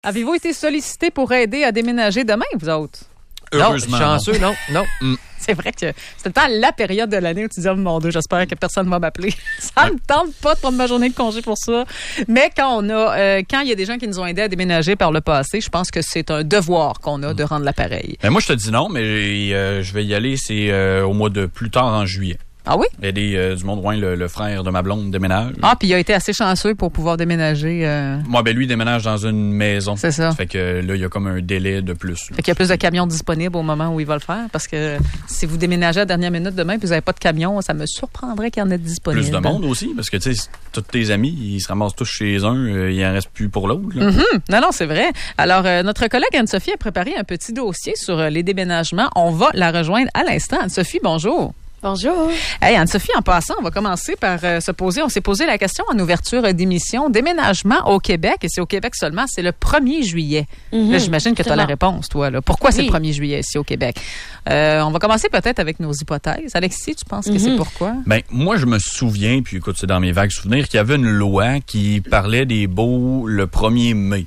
Avez-vous été sollicité pour aider à déménager demain, vous autres? Heureusement. Non, chanceux, non. C'est vrai que c'est tout le temps la période de l'année où tu dis, oh mon Dieu, j'espère que personne ne va m'appeler. Ça me tente pas de prendre ma journée de congé pour ça. Mais quand il y a des gens qui nous ont aidés à déménager par le passé, je pense que c'est un devoir qu'on a de rendre l'appareil. Ben moi, je te dis non, mais je vais y aller, c'est au mois de plus tard en juillet. Ah oui? Aider du monde, le frère de ma blonde déménage. Ah, puis il a été assez chanceux pour pouvoir déménager. Moi, lui, il déménage dans une maison. C'est ça. Fait que là, il y a comme un délai de plus. Fait qu'il y a plus de camions disponibles au moment où il va le faire. Parce que si vous déménagez à la dernière minute demain et vous n'avez pas de camion, ça me surprendrait qu'il y en ait disponible. Plus de monde aussi, parce que tu sais, tous tes amis, ils se ramassent tous chez un, il en reste plus pour l'autre. Non, c'est vrai. Alors, notre collègue Anne-Sophie a préparé un petit dossier sur les déménagements. On va la rejoindre à l'instant. Anne-Sophie, bonjour. Bonjour. Hey, Anne-Sophie, en passant, on va commencer par on s'est posé la question en ouverture d'émission, déménagement au Québec, et c'est au Québec seulement, c'est le 1er juillet. Là, j'imagine que tu as la réponse, toi. Là. Pourquoi c'est le 1er juillet ici au Québec? On va commencer peut-être avec nos hypothèses. Alexis, tu penses que c'est pourquoi? Ben, moi, je me souviens, puis écoute, c'est dans mes vagues souvenirs, qu'il y avait une loi qui parlait des baux le 1er mai.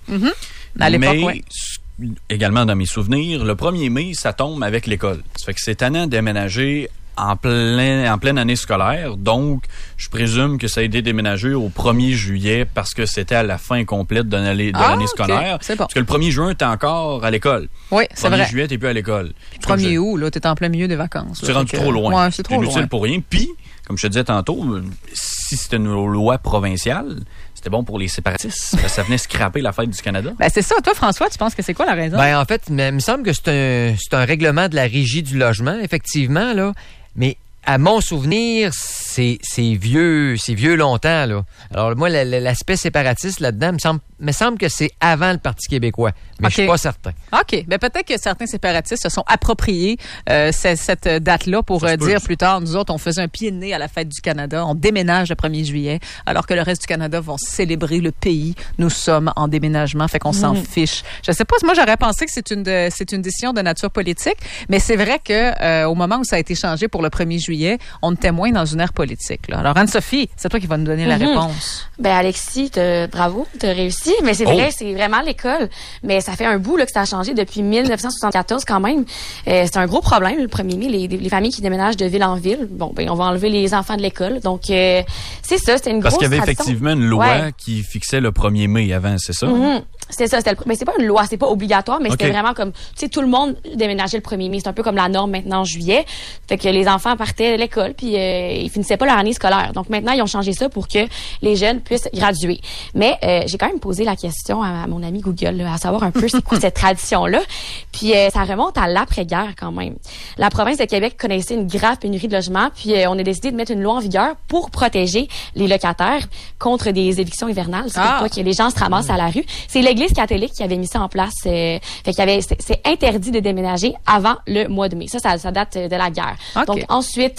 À l'époque, oui. Également dans mes souvenirs, le 1er mai, ça tombe avec l'école. Ça fait que c'est tannant de déménager en pleine année scolaire. Donc, je présume que ça a été déménagé au 1er juillet parce que c'était à la fin complète de l'année scolaire. C'est bon. Parce que le 1er juin, t'es encore à l'école. Oui, c'est vrai. Le 1er juillet, t'es plus à l'école. 1er août, là, t'es en plein milieu des vacances. C'est rendu trop loin. Ouais, c'est trop loin. Inutile pour rien. Puis, comme je te disais tantôt, si c'était une loi provinciale, c'était bon pour les séparatistes. Ça venait scraper la fête du Canada. Ben c'est ça. Toi, François, tu penses que c'est quoi la raison? Ben en fait, il me semble que c'est un règlement de la Régie du logement, effectivement, là. Mais à mon souvenir, c'est vieux longtemps, là. Alors moi, l'aspect séparatiste là-dedans me semble que c'est avant le Parti québécois, mais je suis pas certain. OK. Ben peut-être que certains séparatistes se sont appropriés cette date-là pour dire plus tard, nous autres, on faisait un pied de nez à la fête du Canada, on déménage le 1er juillet, alors que le reste du Canada vont célébrer le pays. Nous sommes en déménagement, fait qu'on s'en fiche. Je sais pas, moi j'aurais pensé que c'est une décision de nature politique, mais c'est vrai que au moment où ça a été changé pour le 1er juillet, on était moins dans une ère politique. Là. Alors Anne-Sophie, c'est toi qui vas nous donner la réponse. Ben Alexis, bravo, t'as réussi. Mais c'est vrai, c'est vraiment l'école. Mais ça fait un bout là, que ça a changé depuis 1974 quand même. C'est un gros problème le 1er mai, les familles qui déménagent de ville en ville. Bon, ben on va enlever les enfants de l'école. Donc c'est ça, c'était une grosse Parce qu'il y avait tradition. effectivement une loi qui fixait le 1er mai avant, c'est ça? C'était ça. Mais c'est pas une loi, c'est pas obligatoire, mais c'était vraiment comme, tu sais, tout le monde déménageait le 1er mai. C'est un peu comme la norme maintenant en juillet. Fait que les enfants partaient de l'école puis ils finissaient pas leur année scolaire. Donc maintenant, ils ont changé ça pour que les jeunes puissent graduer. Mais j'ai quand même posé la question à mon ami Google, là, à savoir un peu c'est quoi cette tradition-là. Puis ça remonte à l'après-guerre quand même. La province de Québec connaissait une grave pénurie de logements, puis on a décidé de mettre une loi en vigueur pour protéger les locataires contre des évictions hivernales. C'est pour pas que les gens se ramassent à la rue. C'est l'Église catholique qui avait mis ça en place. Fait qu'il y avait, c'est interdit de déménager avant le mois de mai. Ça date de la guerre. Okay. Donc ensuite,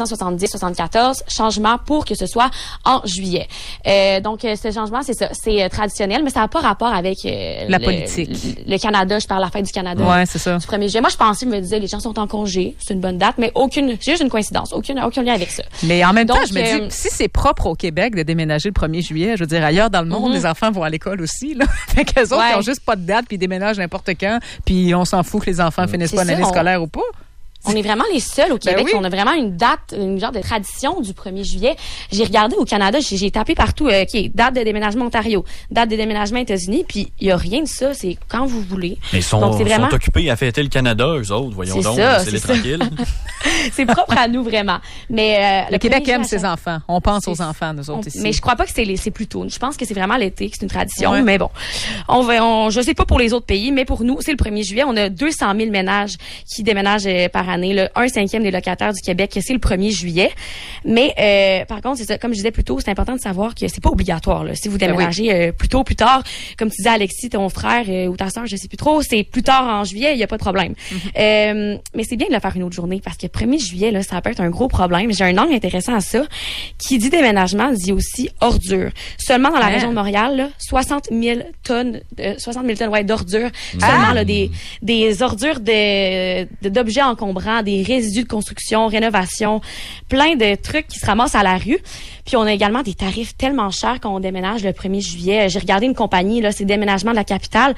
1970-74, changement pour que ce soit en juillet. Donc ce changement, c'est ça, c'est traditionnel, mais ça n'a pas rapport avec la politique. Le Canada, je parle de la fête du Canada. Ouais, c'est ça. Du 1er juillet. Moi, je me disais, les gens sont en congé, c'est une bonne date, mais c'est juste une coïncidence, aucun lien avec ça. Mais en même temps, je me dis, si c'est propre au Québec de déménager le 1er juillet, je veux dire, ailleurs dans le monde, les enfants vont à l'école aussi, là. Fait qu'eux autres, ils ont juste pas de date, puis ils déménagent n'importe quand, puis on s'en fout que les enfants finissent pas l'année scolaire ou pas. On est vraiment les seuls au Québec. On a vraiment une date, une genre de tradition du 1er juillet. J'ai regardé au Canada, j'ai tapé partout, date de déménagement Ontario, date de déménagement États-Unis, puis il y a rien de ça, c'est quand vous voulez. Mais ils sont occupés à fêter le Canada, eux autres, voyons donc, c'est les tranquilles. C'est propre à nous, vraiment. Mais le Québec aime ses enfants. On pense aux enfants, nous autres, ici. Mais je crois pas que c'est plus tôt. Je pense que c'est vraiment l'été, que c'est une tradition. Mais bon, je sais pas pour les autres pays, mais pour nous, c'est le 1er juillet. On a 200 000 ménages qui déménagent par année. Le 1/5 des locataires du Québec, c'est le 1er juillet. Mais par contre, c'est ça, comme je disais plus tôt, c'est important de savoir que c'est pas obligatoire. Là. Si vous déménagez plus tôt, plus tard, comme tu disais Alexis, ton frère ou ta sœur, je sais plus trop, c'est plus tard en juillet, il y a pas de problème. Mais c'est bien de le faire une autre journée parce que 1er 1er juillet, là, ça peut être un gros problème. J'ai un angle intéressant à ça. Qui dit déménagement dit aussi ordures. Seulement dans la région de Montréal, là, 60 000 tonnes d'ordures. Seulement là, des ordures d'objets encombrants, des résidus de construction, rénovation, plein de trucs qui se ramassent à la rue. Puis on a également des tarifs tellement chers quand on déménage le 1er juillet. J'ai regardé une compagnie, là, c'est Déménagement de la capitale,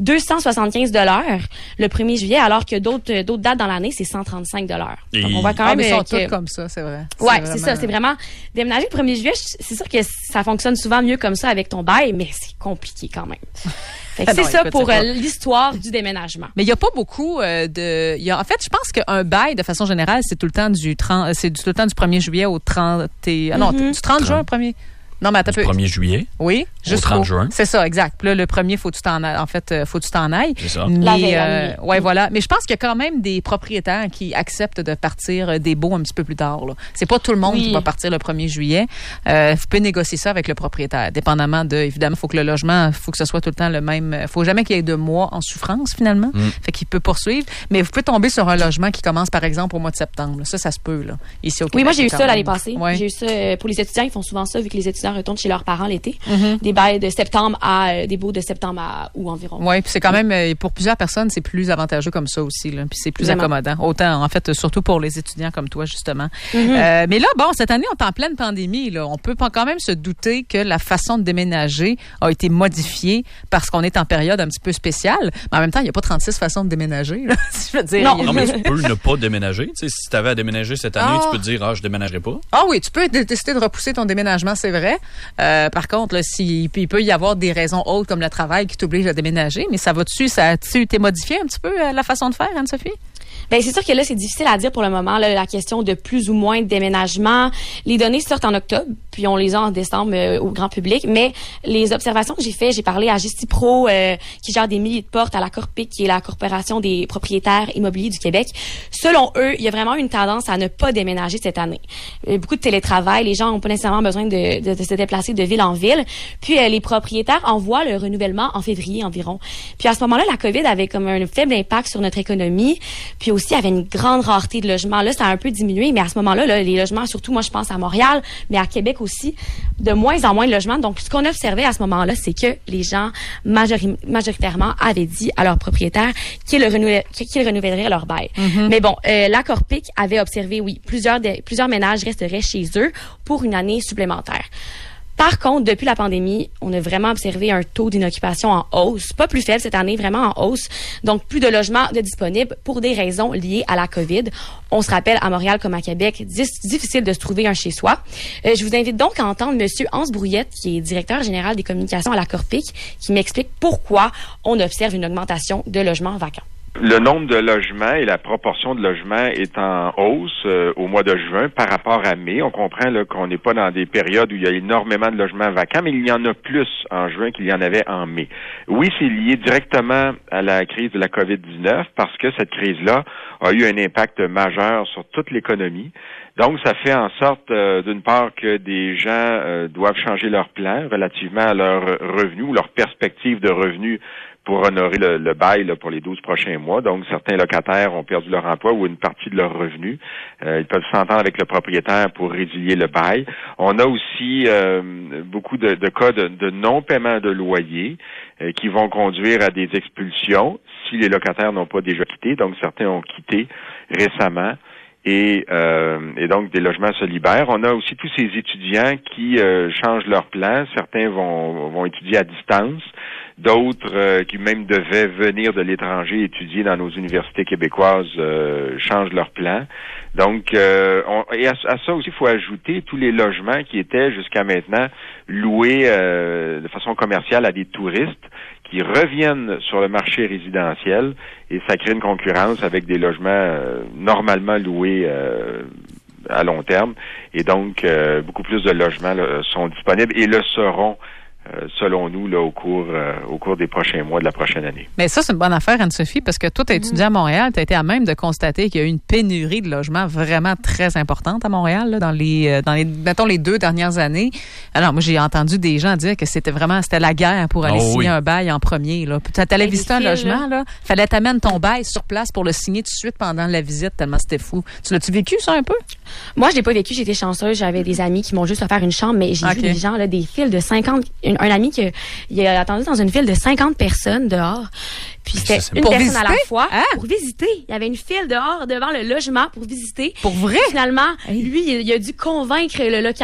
275 $ le 1er juillet, alors que d'autres dates dans l'année, c'est 135 $. Donc on voit quand même ils sont tous comme ça, c'est vrai. Ouais, c'est ça, c'est vraiment déménager le 1er juillet, c'est sûr que ça fonctionne souvent mieux comme ça avec ton bail, mais c'est compliqué quand même. C'est ça pour l'histoire du déménagement. Mais il y a pas beaucoup en fait, je pense qu'un bail de façon générale, c'est tout le temps du 1er juillet au 30 du 30 juin 1er. Non, mais attends du 1er juillet. Oui, juste au 30 juin. C'est ça, exact. Puis là, le premier, faut que tu t'en ailles. C'est ça. Mais, voilà. Mais je pense qu'il y a quand même des propriétaires qui acceptent de partir des baux un petit peu plus tard, là. C'est pas tout le monde qui va partir le 1er juillet. Vous pouvez négocier ça avec le propriétaire, dépendamment évidemment, faut que le logement, faut que ce soit tout le temps le même. Faut jamais qu'il y ait 2 mois en souffrance, finalement. Fait qu'il peut poursuivre. Mais vous pouvez tomber sur un logement qui commence, par exemple, au mois de septembre. Ça se peut, là. Ici au Québec. Oui, moi, j'ai eu ça l'année passée. Ouais. J'ai eu ça pour les étudiants. Ils font souvent ça, vu que les étudiants retournent chez leurs parents l'été. Des bails de septembre des baux de septembre à août environ. Oui, puis c'est quand même, pour plusieurs personnes, c'est plus avantageux comme ça aussi, là. Puis c'est plus accommodant. Autant, en fait, surtout pour les étudiants comme toi, justement. Mais là, bon, cette année, on est en pleine pandémie, là. On peut quand même se douter que la façon de déménager a été modifiée parce qu'on est en période un petit peu spéciale. Mais en même temps, il n'y a pas 36 façons de déménager, là. Je veux dire. Non, mais tu peux ne pas déménager. Tu sais, si tu avais à déménager cette année, tu peux te dire, je déménagerai pas. Ah oui, tu peux décider de repousser ton déménagement, c'est vrai. Par contre, là, il peut y avoir des raisons autres comme le travail qui t'oblige à déménager, mais ça a-tu été modifié un petit peu la façon de faire, Anne-Sophie? Ben c'est sûr que là c'est difficile à dire pour le moment là, la question de plus ou moins de déménagement. Les données sortent en octobre, puis on les a en décembre au grand public, mais les observations que j'ai parlé à Gestipro qui gère des milliers de portes, à la Corpic qui est la corporation des propriétaires immobiliers du Québec. Selon eux, il y a vraiment une tendance à ne pas déménager cette année. Beaucoup de télétravail, les gens n'ont pas nécessairement besoin de se déplacer de ville en ville. Puis les propriétaires envoient le renouvellement en février environ. Puis à ce moment-là, la COVID avait comme un faible impact sur notre économie. Puis aussi, il y avait une grande rareté de logements. Là, ça a un peu diminué, mais à ce moment-là, là, les logements, surtout, moi, je pense à Montréal, mais à Québec aussi, de moins en moins de logements. Donc, ce qu'on observait à ce moment-là, c'est que les gens, majoritairement, avaient dit à leurs propriétaires qu'ils renouvelleraient leur bail. Mais bon, la Corpic avait observé, plusieurs ménages resteraient chez eux pour une année supplémentaire. Par contre, depuis la pandémie, on a vraiment observé un taux d'inoccupation en hausse. Pas plus faible cette année, vraiment en hausse. Donc, plus de logements de disponibles pour des raisons liées à la COVID. On se rappelle, à Montréal comme à Québec, difficile de se trouver un chez-soi. Je vous invite donc à entendre Monsieur Hans Brouillette, qui est directeur général des communications à la Corpic, qui m'explique pourquoi on observe une augmentation de logements vacants. Le nombre de logements et la proportion de logements est en hausse au mois de juin par rapport à mai. On comprend là, qu'on n'est pas dans des périodes où il y a énormément de logements vacants, mais il y en a plus en juin qu'il y en avait en mai. Oui, c'est lié directement à la crise de la COVID-19 parce que cette crise-là a eu un impact majeur sur toute l'économie. Donc, ça fait en sorte, d'une part, que des gens doivent changer leur plan relativement à leurs revenus ou leur perspective de revenus pour honorer le bail là, pour les 12 prochains mois. Donc, certains locataires ont perdu leur emploi ou une partie de leurs revenus. Ils peuvent s'entendre avec le propriétaire pour résilier le bail. On a aussi beaucoup de cas de non-paiement de loyer qui vont conduire à des expulsions si les locataires n'ont pas déjà quitté. Donc, certains ont quitté récemment. Et donc, des logements se libèrent. On a aussi tous ces étudiants qui changent leur plan. Certains vont étudier à distance. D'autres qui même devaient venir de l'étranger étudier dans nos universités québécoises changent leur plan. Donc, et à ça aussi, il faut ajouter tous les logements qui étaient jusqu'à maintenant loués de façon commerciale à des touristes qui reviennent sur le marché résidentiel et ça crée une concurrence avec des logements normalement loués à long terme. Et donc, beaucoup plus de logements là, sont disponibles et le seront selon nous, là, au cours des prochains mois de la prochaine année. Mais ça, c'est une bonne affaire, Anne-Sophie, parce que toi, tu as étudié à Montréal, tu as été à même de constater qu'il y a eu une pénurie de logements vraiment très importante à Montréal, là, dans les mettons, les 2 dernières années. Alors, moi, j'ai entendu des gens dire que c'était la guerre pour aller signer un bail en premier, là. Tu allais visiter un logement, là. Fallait t'amener ton bail sur place pour le signer tout de suite pendant la visite, tellement c'était fou. Tu l'as-tu vécu, ça, un peu? Moi, je l'ai pas vécu, j'étais chanceuse. J'avais des amis qui m'ont juste offert une chambre, mais j'ai vu des gens, là, des files de 50. Un ami il a attendu dans une file de 50 personnes dehors. Puis c'était une personne à la fois pour visiter. Il y avait une file dehors devant le logement pour visiter. Pour vrai? Finalement, lui, il a dû convaincre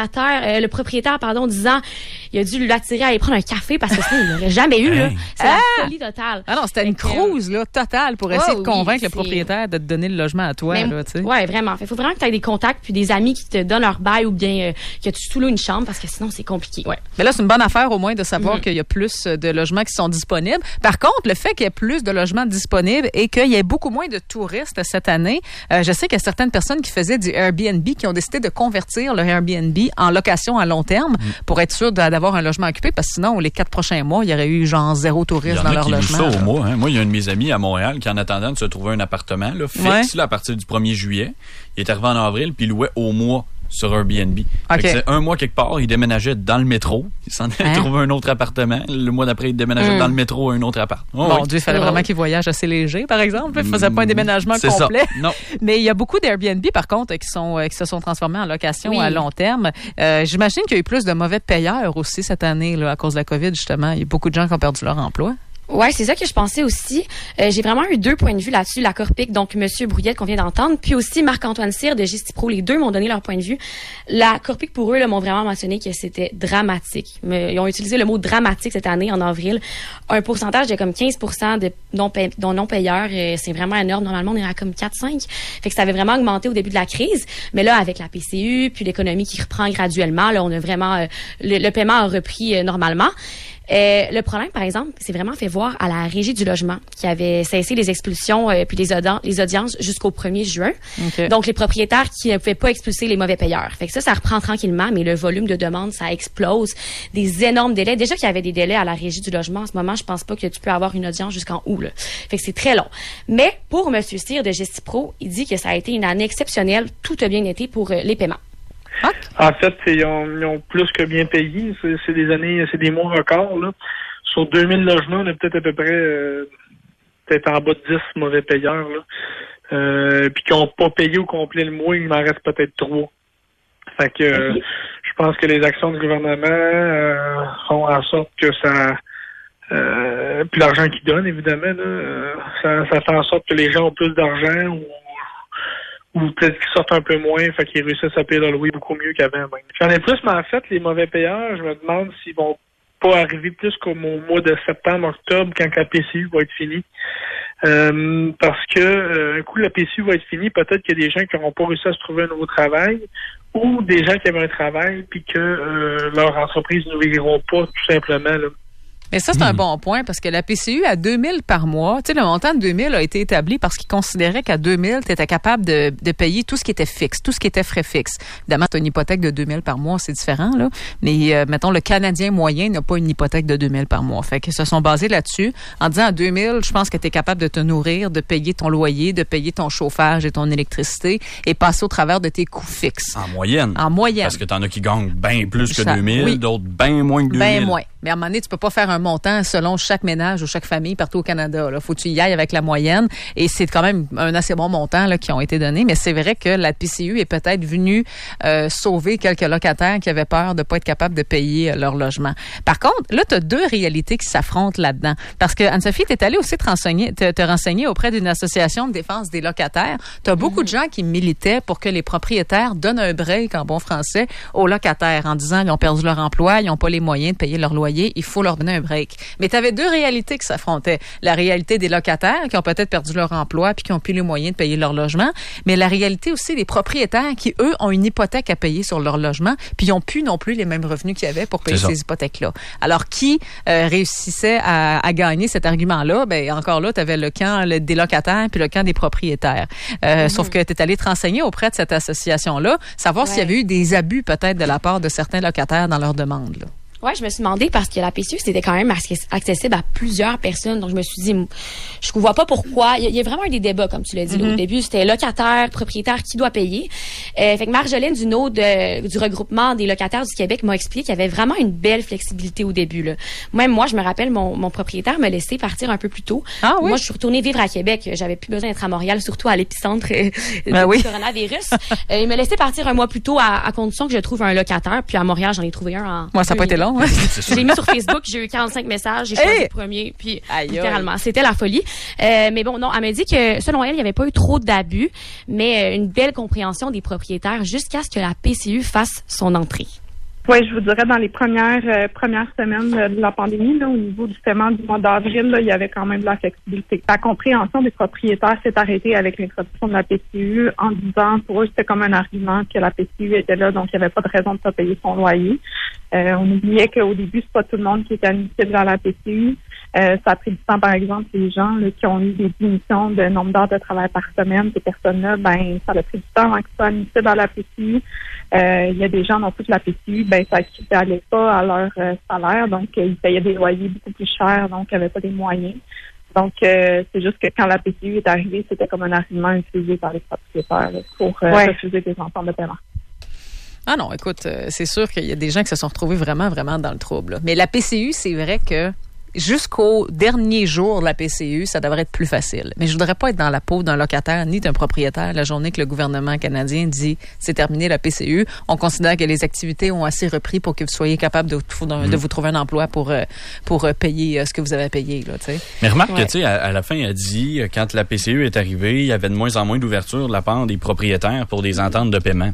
le propriétaire, disant, il a dû l'attirer à aller prendre un café parce que sinon, il n'aurait jamais eu, là. C'est la folie totale. Ah non, c'était une cruise, là, totale pour essayer de convaincre le propriétaire de te donner le logement à toi, là, tu sais. Ouais, vraiment. Il faut vraiment que tu aies des contacts puis des amis qui te donnent leur bail ou bien que tu sous-loues une chambre parce que sinon, c'est compliqué. Ouais. Mais là, c'est une bonne affaire, au moins, de savoir qu'il y a plus de logements qui sont disponibles. Par contre, le fait qu'il y ait plus de logements disponibles et qu'il y ait beaucoup moins de touristes cette année, je sais qu'il y a certaines personnes qui faisaient du Airbnb qui ont décidé de convertir leur Airbnb en location à long terme pour être sûr d'avoir un logement occupé parce que sinon, les 4 prochains mois, il y aurait eu genre 0 touristes dans leur logement. Ça au mois, hein. Moi, il y a un de mes amis à Montréal qui, en attendant de se trouver un appartement là, fixe là, à partir du 1er juillet, il est arrivé en avril puis il louait au mois sur Airbnb. C'est un mois quelque part, il déménageait dans le métro. Il s'en allait trouver un autre appartement. Le mois d'après, il déménageait dans le métro un autre appart. Mon Dieu, il fallait vraiment qu'il voyage assez léger, par exemple. Il ne faisait pas un déménagement complet. Ça. Non. Mais il y a beaucoup d'Airbnb, par contre, qui se sont transformés en location à long terme. J'imagine qu'il y a eu plus de mauvais payeurs aussi cette année là, à cause de la COVID, justement. Il y a beaucoup de gens qui ont perdu leur emploi. Ouais, c'est ça que je pensais aussi. J'ai vraiment eu 2 points de vue là-dessus. La Corpic, donc Monsieur Brouillette qu'on vient d'entendre, puis aussi Marc-Antoine Cyr de Gestipro. Les deux m'ont donné leur point de vue. La Corpic, pour eux, là, m'ont vraiment mentionné que c'était dramatique. Ils ont utilisé le mot dramatique cette année, en avril. Un pourcentage de comme 15% de non-payeurs. C'est vraiment énorme. Normalement, on est à comme 4-5. Fait que ça avait vraiment augmenté au début de la crise. Mais là, avec la PCU, puis l'économie qui reprend graduellement, là, on a vraiment... le paiement a repris normalement. Le problème, par exemple, c'est vraiment fait voir à la Régie du logement qui avait cessé les expulsions puis les audiences jusqu'au 1er juin. Okay. Donc, les propriétaires qui ne pouvaient pas expulser les mauvais payeurs. Fait que ça reprend tranquillement, mais le volume de demandes, ça explose. Des énormes délais. Déjà qu'il y avait des délais à la Régie du logement, en ce moment, je pense pas que tu peux avoir une audience jusqu'en août, là. Fait que c'est très long. Mais pour M. Cyr de Gestipro, il dit que ça a été une année exceptionnelle. Tout a bien été pour les paiements. En fait, ils ont plus que bien payé. C'est des années, c'est des mois records, là. Sur 2000 logements, on a peut-être à peu près peut-être en bas de 10 mauvais payeurs, là. Puis qui n'ont pas payé au complet le mois, il m'en reste peut-être 3. Fait que je pense que les actions du gouvernement font en sorte que ça puis l'argent qu'ils donnent, évidemment, là, ça fait en sorte que les gens ont plus d'argent ou peut-être qu'ils sortent un peu moins, fait qu'ils réussissent à payer leur loyer beaucoup mieux qu'avant. Même. J'en ai plus, mais en fait, les mauvais payeurs, je me demande s'ils vont pas arriver plus qu'au mois de septembre, octobre, quand la PCU va être finie. Parce que un coup la PCU va être finie, peut-être qu'il y a des gens qui n'auront pas réussi à se trouver un nouveau travail ou des gens qui avaient un travail puis que leur entreprise ne verront pas tout simplement, là. Mais ça, c'est un bon point parce que la PCU à 2000 par mois, tu sais, le montant de 2000 a été établi parce qu'ils considéraient qu'à 2000, tu étais capable de payer tout ce qui était fixe, tout ce qui était frais fixes. Évidemment, tu as une hypothèque de 2000 par mois, c'est différent, là. Mais, mettons, le Canadien moyen n'a pas une hypothèque de 2000 par mois. Fait qu'ils se sont basés là-dessus en disant à 2000, je pense que tu es capable de te nourrir, de payer ton loyer, de payer ton chauffage et ton électricité et passer au travers de tes coûts fixes. En moyenne. En moyenne. Parce que t'en as qui gagnent bien plus que 2000, d'autres bien moins que 2000. Bien moins. Mais à un moment donné, tu peux pas faire un montant selon chaque ménage ou chaque famille partout au Canada. Là, faut que tu y ailles avec la moyenne. Et c'est quand même un assez bon montant là, qui ont été donnés. Mais c'est vrai que la PCU est peut-être venue sauver quelques locataires qui avaient peur de pas être capables de payer leur logement. Par contre, là, tu as 2 réalités qui s'affrontent là-dedans. Parce que Anne-Sophie, tu es allée aussi te renseigner auprès d'une association de défense des locataires. Tu as beaucoup de gens qui militaient pour que les propriétaires donnent un break, en bon français, aux locataires en disant qu'ils ont perdu leur emploi, ils n'ont pas les moyens de payer leur loyer. Il faut leur donner un break. Mais tu avais 2 réalités qui s'affrontaient. La réalité des locataires qui ont peut-être perdu leur emploi puis qui ont plus les moyens de payer leur logement, mais la réalité aussi des propriétaires qui, eux, ont une hypothèque à payer sur leur logement puis ils n'ont plus non plus les mêmes revenus qu'il y avait pour payer ces hypothèques-là. Alors, qui réussissait à gagner cet argument-là? Ben encore là, tu avais le camp des locataires puis le camp des propriétaires. Sauf que tu es allé te renseigner auprès de cette association-là, savoir s'il y avait eu des abus peut-être de la part de certains locataires dans leurs demandes, là. Ouais, je me suis demandé parce que la PCU, c'était quand même accessible à plusieurs personnes. Donc, je me suis dit, je ne vois pas pourquoi. Il y a vraiment eu des débats, comme tu l'as dit. Là. Au début, c'était locataire, propriétaire, qui doit payer. Fait que Marjolaine Duneau du regroupement des locataires du Québec m'a expliqué qu'il y avait vraiment une belle flexibilité au début. Là. Même moi, je me rappelle, mon propriétaire me laissait partir un peu plus tôt. Ah oui? Moi, je suis retournée vivre à Québec. J'avais plus besoin d'être à Montréal, surtout à l'épicentre du coronavirus. Il me laissait partir un mois plus tôt à condition que je trouve un locataire. Puis à Montréal, j'en ai trouvé un en... Moi, ça n'a pas été long. Je l'ai mis sur Facebook, j'ai eu 45 messages, j'ai choisi le premier, puis littéralement, c'était la folie. Mais bon, non, elle m'a dit que selon elle, il n'y avait pas eu trop d'abus, mais une belle compréhension des propriétaires jusqu'à ce que la PCU fasse son entrée. Oui, je vous dirais dans les premières semaines de la pandémie, là, au niveau du paiement du mois d'avril, là, il y avait quand même de la flexibilité. La compréhension des propriétaires s'est arrêtée avec l'introduction de la PCU en disant, pour eux, c'était comme un argument que la PCU était là, donc il n'y avait pas de raison de pas payer son loyer. On oubliait qu'au début, c'est pas tout le monde qui était admissible à la PCU. Ça a pris du temps, par exemple, les gens là, qui ont eu des diminutions de nombre d'heures de travail par semaine, ces personnes-là, ça a pris du temps avant qu'ils soient admissibles à la PCU. Il y a des gens non plus que la PCU, ça n'équivalait pas à leur salaire, donc ils payaient des loyers beaucoup plus chers, donc ils n'avaient pas des moyens. Donc, c'est juste que quand la PCU est arrivée, c'était comme un argument utilisé par les propriétaires là, pour refuser des ententes de paiement. Ah non, écoute, c'est sûr qu'il y a des gens qui se sont retrouvés vraiment, vraiment dans le trouble. Là. Mais la PCU, c'est vrai que jusqu'au dernier jour de la PCU, ça devrait être plus facile. Mais je voudrais pas être dans la peau d'un locataire ni d'un propriétaire la journée que le gouvernement canadien dit c'est terminé la PCU. On considère que les activités ont assez repris pour que vous soyez capable de vous trouver un emploi pour payer ce que vous avez payé. Là, t'sais. Mais remarque que tu sais, à la fin, elle dit quand la PCU est arrivée, il y avait de moins en moins d'ouverture de la part des propriétaires pour des ententes de paiement.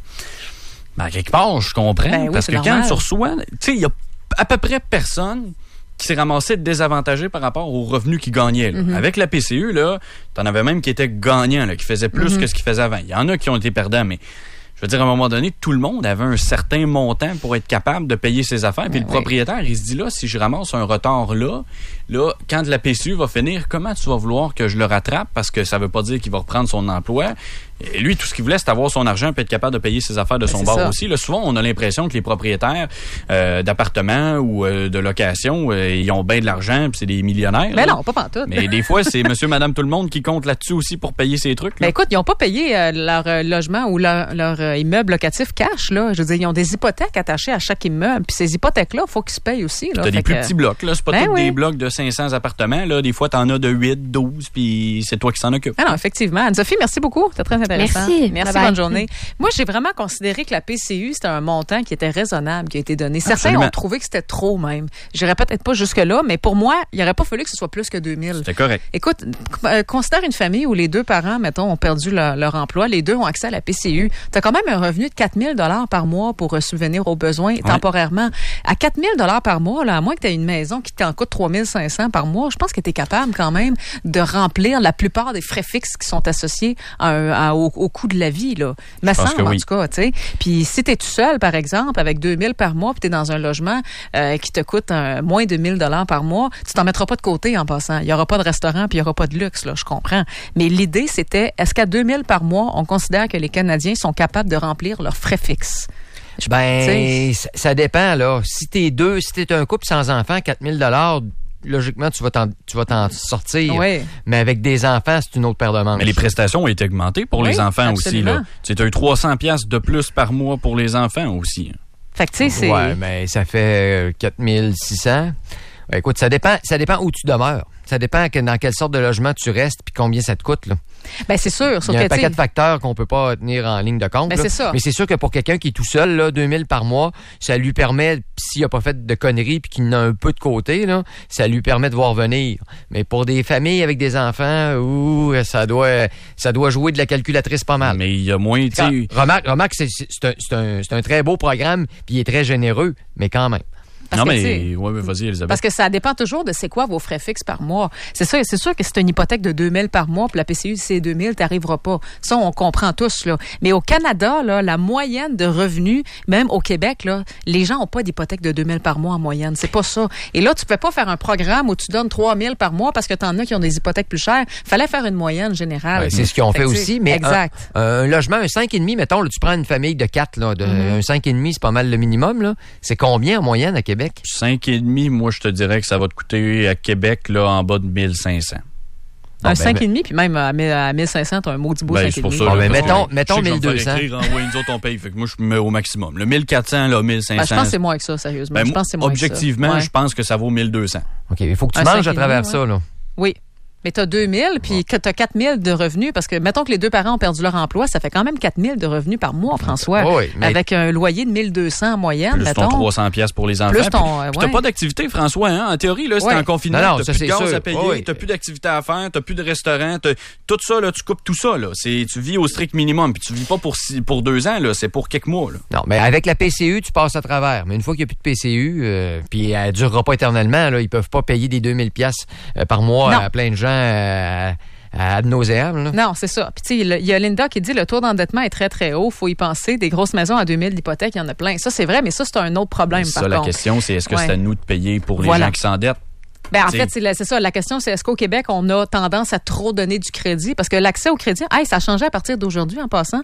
À quelque part, je comprends. Parce que quand tu reçois, tu sais, il y a à peu près personne qui s'est ramassé désavantagé par rapport aux revenus qu'il gagnait. Là. Avec la PCU, là, t'en avais même qui étaient gagnants, là, qui faisaient plus que ce qu'ils faisaient avant. Il y en a qui ont été perdants, mais je veux dire, à un moment donné, tout le monde avait un certain montant pour être capable de payer ses affaires. Puis le propriétaire, il se dit là, si je ramasse un retard là, quand la PCU va finir, comment tu vas vouloir que je le rattrape? Parce que ça veut pas dire qu'il va reprendre son emploi. Et lui, tout ce qu'il voulait, c'est avoir son argent et être capable de payer ses affaires de son bord aussi. Là, souvent, on a l'impression que les propriétaires d'appartements ou de location, ils ont bien de l'argent puis c'est des millionnaires. Mais non, pas pantoute. Mais des fois, c'est monsieur, madame, tout le monde qui compte là-dessus aussi pour payer ses trucs. Là. Mais écoute, ils n'ont pas payé leur logement ou leur immeuble locatif cash. Là. Je veux dire, ils ont des hypothèques attachées à chaque immeuble. Puis ces hypothèques-là, il faut qu'ils se payent aussi. Là. T'as des plus petits blocs. Là. C'est pas tous des blocs de 500 appartements. Là. Des fois, t'en as de 8, 12, puis c'est toi qui s'en occupe. Ah non, effectivement. Anne-Sophie, merci beaucoup. C'était très intéressant. Merci. Merci, bonne journée. Moi, j'ai vraiment considéré que la PCU, c'était un montant qui était raisonnable, qui a été donné. Certains ont trouvé que c'était trop même. J'irais peut-être pas jusque-là, mais pour moi, il n'aurait pas fallu que ce soit plus que 2000. C'était correct. Écoute, considère une famille où les deux parents, mettons, ont perdu leur emploi, les deux ont accès à la PCU. Tu as quand même un revenu de 4 000 $ par mois pour subvenir aux besoins temporairement. À 4 000 $ par mois, là, à moins que tu aies une maison qui t'en coûte 3 500 par mois, je pense que tu es capable quand même de remplir la plupart des frais fixes qui sont associés au coût de la vie, là. Me semble, en tout cas, tu sais. Puis si t'es tout seul, par exemple, avec 2 000 par mois, puis t'es dans un logement qui te coûte moins de 1 000 $ par mois, tu t'en mettras pas de côté en passant. Il y aura pas de restaurant, puis il y aura pas de luxe, là, je comprends. Mais l'idée, c'était, est-ce qu'à 2 000 par mois, on considère que les Canadiens sont capables de remplir leurs frais fixes? Ça dépend, là. Si t'es un couple sans enfants, 4 000 $, logiquement, tu vas t'en sortir. Oui. Mais avec des enfants, c'est une autre paire de manches. Mais les prestations ont été augmentées pour les enfants absolument. Aussi. Là. Tu as eu 300 $ de plus par mois pour les enfants aussi. Fait que, tu sais, c'est... Ouais, mais ça fait 4 600. Écoute, ça dépend où tu demeures. Ça dépend dans quelle sorte de logement tu restes puis combien ça te coûte, là. Ben c'est sûr. Il y a un paquet de facteurs qu'on peut pas tenir en ligne de compte. Ben, c'est ça. Mais c'est sûr que pour quelqu'un qui est tout seul, là, 2 000 par mois, ça lui permet, s'il a pas fait de conneries puis qu'il en a un peu de côté, là, ça lui permet de voir venir. Mais pour des familles avec des enfants, ça doit jouer de la calculatrice pas mal. Mais il y a moins... Remarque, c'est un très beau programme puis il est très généreux, mais quand même. Vas-y, Elisabeth. Parce que ça dépend toujours de c'est quoi vos frais fixes par mois. C'est sûr que c'est une hypothèque de 2 000 par mois, puis la PCU, c'est 2 000, t'arriveras pas. Ça, on comprend tous, là. Mais au Canada, là, la moyenne de revenus, même au Québec, là, les gens ont pas d'hypothèque de 2 000 par mois en moyenne. C'est pas ça. Et là, tu peux pas faire un programme où tu donnes 3 000 par mois parce que t'en as qui ont des hypothèques plus chères. Fallait faire une moyenne générale. Ouais, c'est ce qu'ils ont fait aussi, mais exact. Un logement, un 5,5, mettons, là, tu prends une famille de 4, là, un 5,5, c'est pas mal le minimum, là. C'est combien en moyenne à Québec? Québec? 5,5, moi, je te dirais que ça va te coûter à Québec, là, en bas de 1500. Un 5,5, puis même à 1500, t'as un maudit beau 5,5. C'est pour ça. Mettons 1200. Oui, nous autres, on paye. Fait que moi, je mets au maximum. Le 1400, là, 1500. Je pense que c'est moins que ça, sérieusement. Je pense que c'est moins objectivement, que ça. Je pense que ça vaut 1200. OK, il faut que tu manges à travers ça, là. Oui. Mais tu as 2000, puis que tu as 4000 de revenus, parce que mettons que les deux parents ont perdu leur emploi, ça fait quand même 4000 de revenus par mois, François, avec un loyer de 1200 en moyenne, plus ton 300 pièces pour les enfants. Plus ton, puis t'as pas d'activité, François, hein? En théorie, là, c'est en confinement, t'as plus de gaz à payer, t'as plus d'activité à faire, t'as plus de restaurant, tout ça, là, tu coupes tout ça, là. Tu vis au strict minimum, puis tu vis pas pour 2 ans, là, c'est pour quelques mois, là. Non, mais avec la PCU, tu passes à travers. Mais une fois qu'il n'y a plus de PCU, puis elle durera pas éternellement, là, ils peuvent pas payer des 2000 pièces par mois à plein de gens ad nauseam, là. Non, c'est ça. Puis tu sais, il y a Linda qui dit le taux d'endettement est très, très haut. Faut y penser. Des grosses maisons à 2000 d'hypothèque, il y en a plein. Ça, c'est vrai, mais ça, c'est un autre problème, par contre. La question, c'est est-ce que c'est à nous de payer pour les gens qui s'endettent? Ben, en fait, c'est ça. La question, c'est est-ce qu'au Québec, on a tendance à trop donner du crédit? Parce que l'accès au crédit, ça a changé à partir d'aujourd'hui, en passant.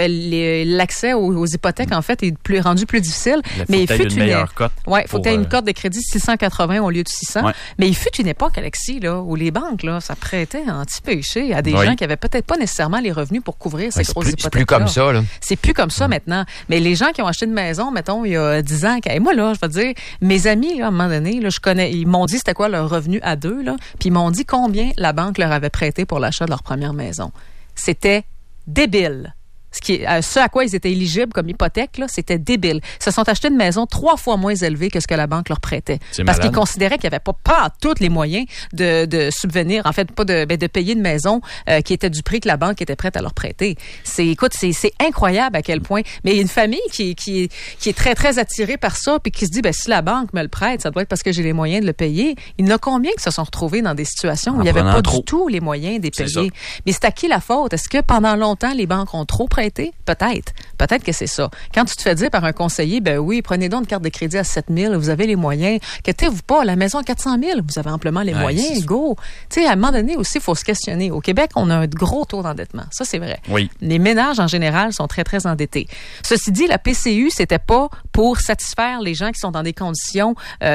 L'accès aux hypothèques, en fait, est rendu plus difficile. Mais il fut une meilleure cote. Oui, il faut que tu aies une cote de crédit 680 au lieu de 600. Ouais. Mais il fut une époque, Alexis, là, où les banques, là, ça prêtait anti-péché à des gens qui avaient peut-être pas nécessairement les revenus pour couvrir ces grosses hypothèques. C'est plus comme ça, là. C'est plus comme ça maintenant. Mais les gens qui ont acheté une maison, mettons, il y a 10 ans, moi, là, je vais te dire, mes amis, là, à un moment donné, là, ils m'ont dit c'était quoi leur revenu à deux, là, puis ils m'ont dit combien la banque leur avait prêté pour l'achat de leur première maison. C'était débile. Ce à quoi ils étaient éligibles comme hypothèque, là, c'était débile. Ils se sont achetés une maison 3 fois moins élevée que ce que la banque leur prêtait. Parce qu'ils considéraient qu'il n'y avait pas tous les moyens de subvenir, en fait, pas de payer une maison qui était du prix que la banque était prête à leur prêter. C'est incroyable à quel point. Mais il y a une famille qui est très, très attirée par ça, puis qui se dit, si la banque me le prête, ça doit être parce que j'ai les moyens de le payer. Il y en a combien qui se sont retrouvés dans des situations où il n'y avait pas du tout les moyens de les payer? Mais c'est à qui la faute? Est-ce que pendant longtemps, les banques ont trop prêté? Peut-être. Peut-être que c'est ça. Quand tu te fais dire par un conseiller, oui, prenez donc une carte de crédit à 7 000, vous avez les moyens. Inquiétez-vous pas, la maison à 400 000, vous avez amplement les moyens, go. Tu sais, à un moment donné aussi, il faut se questionner. Au Québec, on a un gros taux d'endettement. Ça, c'est vrai. Oui. Les ménages, en général, sont très, très endettés. Ceci dit, la PCU, c'était pas pour satisfaire les gens qui sont dans des conditions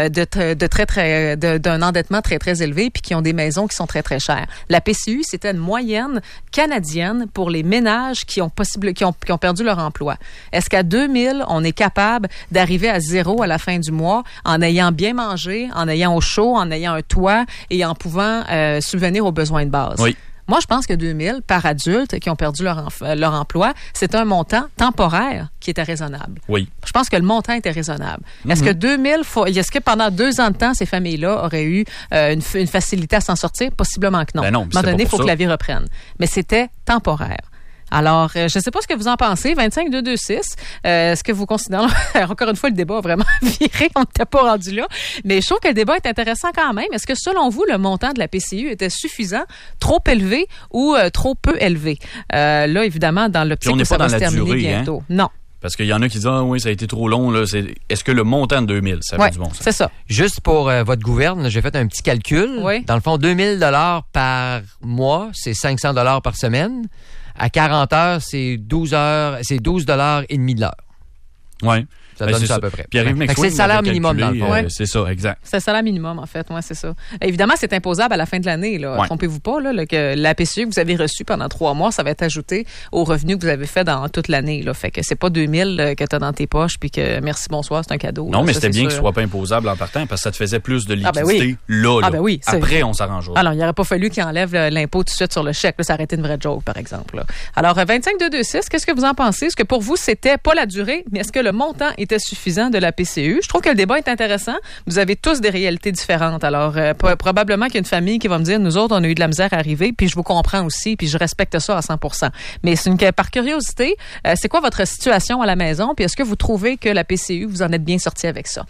d'un endettement très, très élevé puis qui ont des maisons qui sont très, très chères. La PCU, c'était une moyenne canadienne pour les ménages qui ont perdu leur emploi. Est-ce qu'à 2000, on est capable d'arriver à 0 à la fin du mois en ayant bien mangé, en ayant au chaud, en ayant un toit et en pouvant subvenir aux besoins de base? Oui. Moi, je pense que 2000 par adulte qui ont perdu leur emploi, c'est un montant temporaire qui était raisonnable. Oui. Je pense que le montant était raisonnable. Est-ce que 2000, est-ce que pendant 2 ans de temps, ces familles-là auraient eu une facilité à s'en sortir? Possiblement que non. À un moment donné, il faut que la vie reprenne. Mais c'était temporaire. Alors, je ne sais pas ce que vous en pensez. 25-226, est-ce que vous considérez... Encore une fois, le débat a vraiment viré. On n'était pas rendu là. Mais je trouve que le débat est intéressant quand même. Est-ce que, selon vous, le montant de la PCU était suffisant, trop élevé ou trop peu élevé? Là, évidemment, dans l'optique où ça va se terminer bientôt. Non. Parce qu'il y en a qui disent, oui, ça a été trop long. Là. Est-ce que le montant de 2000, ça fait du bon sens? C'est ça. Juste pour votre gouverne, j'ai fait un petit calcul. Oui. Dans le fond, 2000 $ par mois, c'est 500 $ par semaine. À 40 heures, c'est 12 heures, c'est 12,5 $ de l'heure. Oui. Ça donne ça à peu près. C'est le salaire minimum, dans le fond. C'est ça, exact. C'est le salaire minimum, en fait. Oui, c'est ça. Évidemment, c'est imposable à la fin de l'année. Trompez-vous pas, là, que la PCU que vous avez reçue pendant 3 mois, ça va être ajouté aux revenus que vous avez fait dans toute l'année. Là. Fait que c'est pas 2000 que tu as dans tes poches puis que merci, bonsoir, c'est un cadeau. Non, mais c'était bien que ce soit pas imposable en partant parce que ça te faisait plus de liquidité là. Après, on s'arrangera. Alors, il n'aurait pas fallu qu'ils enlèvent l'impôt tout de suite sur le chèque. Là, ça aurait été une vraie joke, par exemple. Là. Alors, 25-226, qu'est-ce que vous en pensez? Est-ce que pour vous, c'était pas la durée, mais est-ce que le montant était suffisant de la PCU? Je trouve que le débat est intéressant. Vous avez tous des réalités différentes. Alors, probablement qu'il y a une famille qui va me dire, nous autres, on a eu de la misère à arriver, puis je vous comprends aussi, puis je respecte ça à 100%. Mais par curiosité, c'est quoi votre situation à la maison? Puis est-ce que vous trouvez que la PCU, vous en êtes bien sorti avec ça?